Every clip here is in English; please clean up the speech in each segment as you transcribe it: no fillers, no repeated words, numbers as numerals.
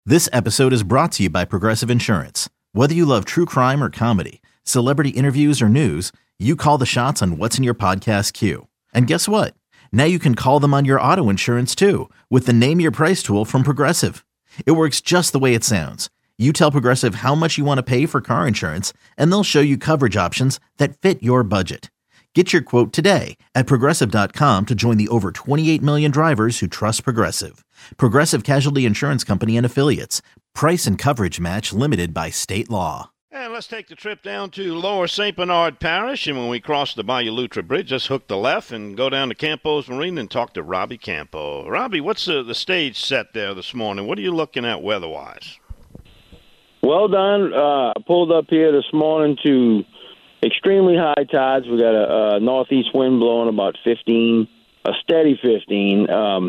This episode is brought to you by Progressive Insurance. Whether you love true crime or comedy, celebrity interviews or news, you call the shots on what's in your podcast queue. And guess what? Now you can call them on your auto insurance too with the Name Your Price tool from Progressive. It works just the way it sounds. You tell Progressive how much you want to pay for car insurance, and they'll show you coverage options that fit your budget. Get your quote today at Progressive.com to join the over 28 million drivers who trust Progressive. Progressive Casualty Insurance Company and Affiliates. Price and coverage match limited by state law. And let's take the trip down to Lower St. Bernard Parish. And when we cross the Bayou Lutra Bridge, just hook the left and go down to Campos Marine and talk to Robbie Campo. Robbie, what's the stage set there this morning? What are you looking at weather-wise? Well done. I pulled up here this morning to extremely high tides. We got a northeast wind blowing about 15, a steady 15.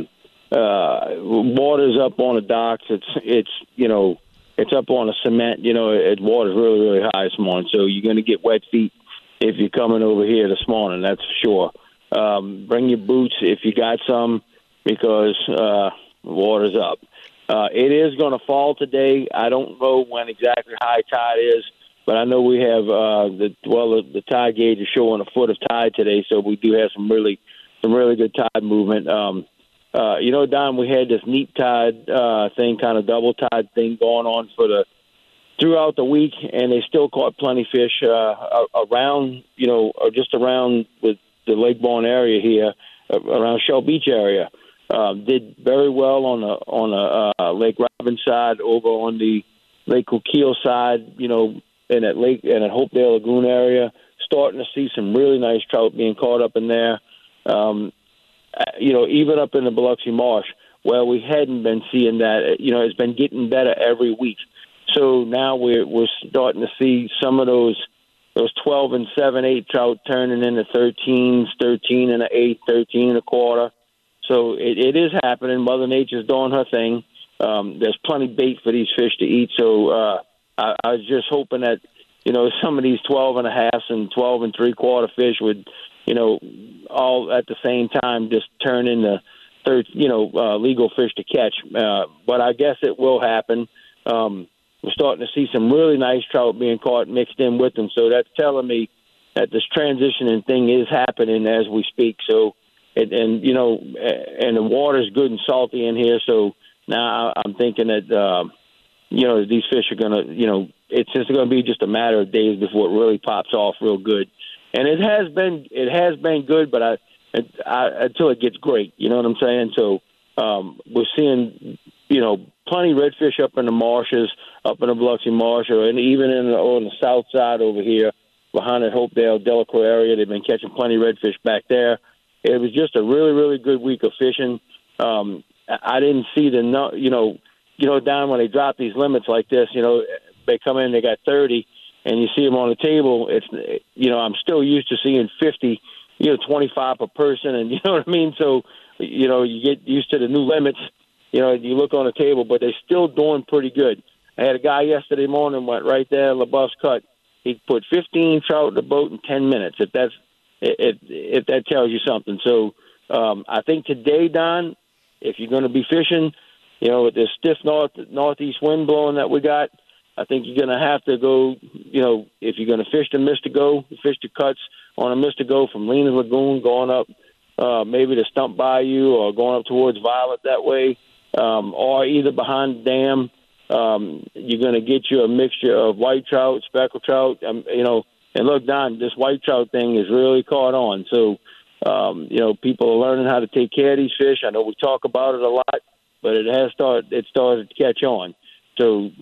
Water's up on the docks. It's up on the cement. Water's really, really high this morning. So you're going to get wet feet if you're coming over here this morning. That's for sure. Bring your boots if you got some, because water's up. It is going to fall today. I don't know when exactly high tide is, but I know we have the tide gauge is showing a foot of tide today, so we do have some really good tide movement. Don, we had this neap tide thing, kind of double tide thing going on throughout the week, and they still caught plenty of fish around, or just around with the Lake Bourne area here, around Shell Beach area. Did very well on the Lake Robin side, over on the Lake Coquille side, and at Hopedale Lagoon area, starting to see some really nice trout being caught up in there. Even up in the Biloxi Marsh, where we hadn't been seeing that, it's been getting better every week. So now we're starting to see some of those 12 and 7/8 trout turning into 13s, 13 and an eighth, 13 and a quarter. So it is happening. Mother Nature's doing her thing. There's plenty of bait for these fish to eat. So I was just hoping that, some of these 12 and a half and 12 and 3/4 fish would, all at the same time just turn into legal fish to catch. But I guess it will happen. We're starting to see some really nice trout being caught mixed in with them. So that's telling me that this transitioning thing is happening as we speak. So, and the water's good and salty in here. So now I'm thinking that, these fish are going to, it's just going to be just a matter of days before it really pops off real good. And it has been good, but until it gets great, you know what I'm saying? So we're seeing, plenty of redfish up in the marshes, up in the Biloxi Marsh, and even on the south side over here, behind the Hopedale, Delacroix area. They've been catching plenty of redfish back there. It was just a really, really good week of fishing. I didn't see down when they drop these limits like this, they come in, they got 30. And you see them on the table, I'm still used to seeing 50, 25 per person, and you know what I mean? So, you get used to the new limits, you look on the table, but they're still doing pretty good. I had a guy yesterday morning, went right there, LaBeouf's Cut. He put 15 trout in the boat in 10 minutes, if that tells you something. So I think today, Don, if you're going to be fishing, with this stiff northeast wind blowing that we got, I think you're going to have to go, if you're going to fish the Mystico, fish the cuts on a Mystico from Lena's Lagoon, going up maybe to Stump Bayou or going up towards Violet that way, or either behind the dam. You're going to get you a mixture of white trout, speckled trout, and look, Don, this white trout thing is really caught on. So, people are learning how to take care of these fish. I know we talk about it a lot, but it started to catch on. So,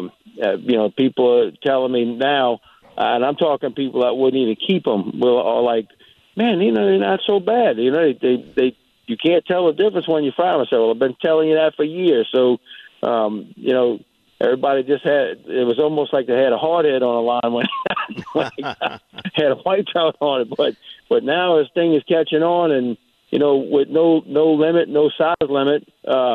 people are telling me now, and I'm talking people that wouldn't even keep them, are like, man, they're not so bad. They you can't tell the difference when you fry them. I said, well, I've been telling you that for years. So, everybody just it was almost like they had a hard head on the line when they had a white trout on it. But now this thing is catching on, and, with no limit, no size limit,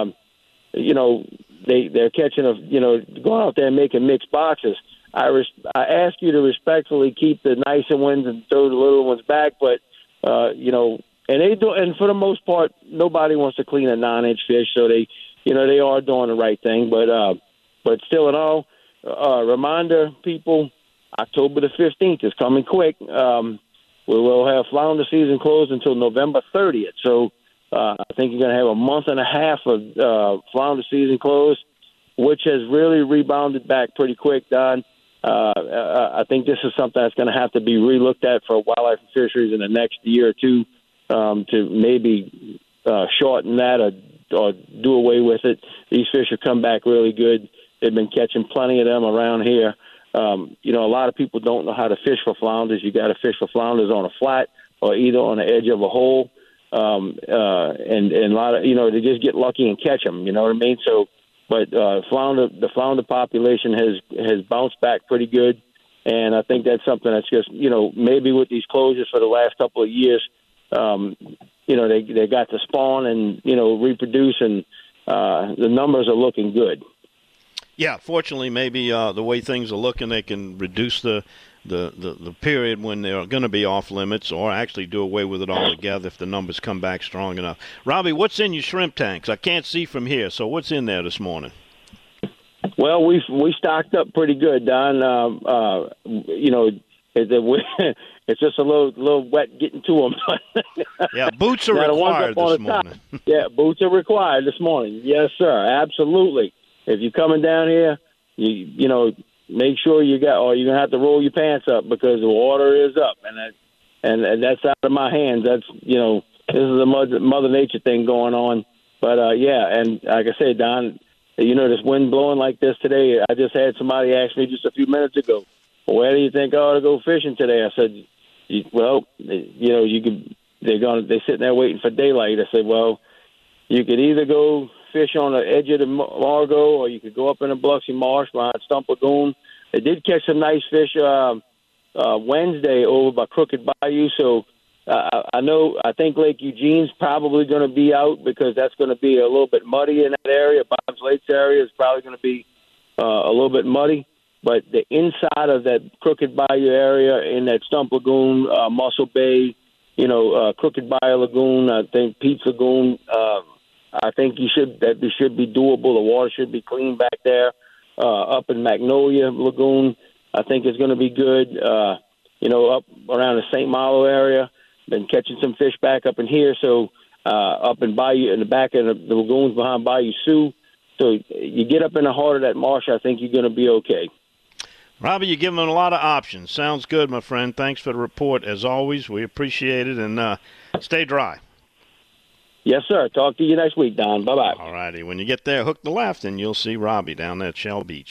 they're catching going out there and making mixed boxes. I ask you to respectfully keep the nicer ones and throw the little ones back, but and they do. And for the most part, nobody wants to clean a 9-inch fish, so they are doing the right thing. But But still in all, reminder, people, October the 15th is coming quick. We will have flounder season closed until November 30th. So I think you're going to have a month and a half of flounder season closed, which has really rebounded back pretty quick, Don. I think this is something that's going to have to be relooked at for wildlife and fisheries in the next year or two to maybe shorten that or do away with it. These fish have come back really good. They've been catching plenty of them around here. A lot of people don't know how to fish for flounders. You got to fish for flounders on a flat or either on the edge of a hole. And a lot of, they just get lucky and catch them. You know what I mean? So, but the flounder population has bounced back pretty good. And I think that's something that's just, maybe with these closures for the last couple of years, they got to spawn and, reproduce, and the numbers are looking good. Yeah, fortunately, maybe the way things are looking, they can reduce the period when they're going to be off limits, or actually do away with it altogether if the numbers come back strong enough. Robbie, what's in your shrimp tanks? I can't see from here, so what's in there this morning? Well, we stocked up pretty good, Don. It's just a little wet getting to them. Yeah, boots are required this morning. Yeah, boots are required this morning. Yes, sir, absolutely. If you're coming down here, you make sure you're gonna have to roll your pants up because the water is up, and that's out of my hands. That's this is a Mother Nature thing going on. But and like I said, Don, this wind blowing like this today. I just had somebody ask me just a few minutes ago, where do you think I ought to go fishing today? I said, well, you could. They're sitting there waiting for daylight. I said, well, you could either go fish on the edge of the Margot, or you could go up in the Biloxi Marsh behind Stump Lagoon. They did catch some nice fish Wednesday over by Crooked Bayou, so I think Lake Eugene's probably going to be out because that's going to be a little bit muddy in that area. Bob's Lakes area is probably going to be a little bit muddy, but the inside of that Crooked Bayou area in that Stump Lagoon, Muscle Bay, Crooked Bayou Lagoon, I think Pete's Lagoon, I think that should be doable. The water should be clean back there. Up in Magnolia Lagoon, I think is going to be good. Up around the St. Malo area, been catching some fish back up in here. So up in Bayou, in the back of the lagoons behind Bayou Sioux. So you get up in the heart of that marsh, I think you're going to be okay. Robbie, you're giving them a lot of options. Sounds good, my friend. Thanks for the report. As always, we appreciate it, and stay dry. Yes, sir. Talk to you next week, Don. Bye-bye. All righty. When you get there, hook the left, and you'll see Robbie down there at Shell Beach.